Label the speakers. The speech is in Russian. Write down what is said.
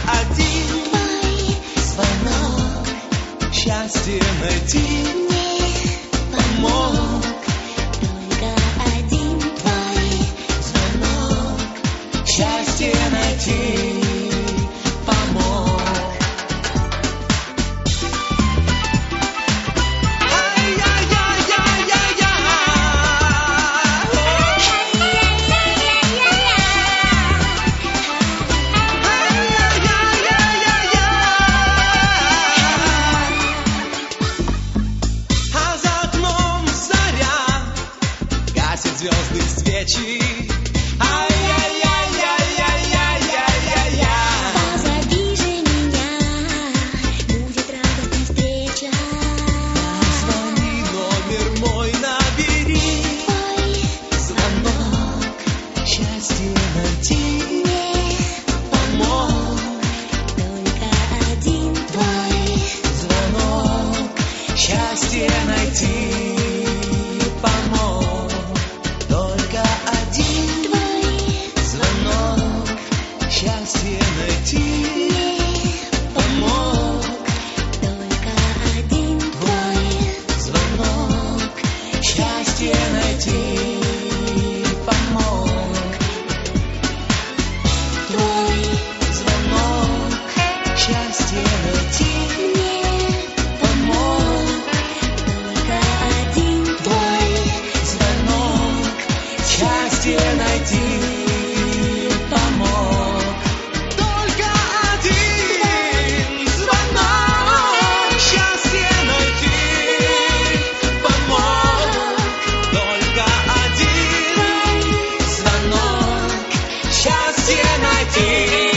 Speaker 1: один
Speaker 2: твой
Speaker 1: звонок счастье найти помог.
Speaker 2: только один твой
Speaker 1: Звонок счастье найти помог. А за окном заря гасит звезды свечи. Ай-яй-яй-яй-яй-яй-яй-яй.
Speaker 2: Позови же меня, будет радостная встреча.
Speaker 1: Звони, номер мой набери.
Speaker 2: Твой
Speaker 1: Звонок счастье найти помог.
Speaker 2: только один твой
Speaker 1: Звонок счастье найти помог. Только один
Speaker 2: твой
Speaker 1: звонок счастье найти помог.
Speaker 2: только один твой
Speaker 1: Звонок счастье найти помог.
Speaker 2: твой
Speaker 1: Звонок счастье найти помог.
Speaker 2: только один
Speaker 1: Твой звонок счастье найти помог. Только один звонок счастье найти помог. Только один звонок счастье найти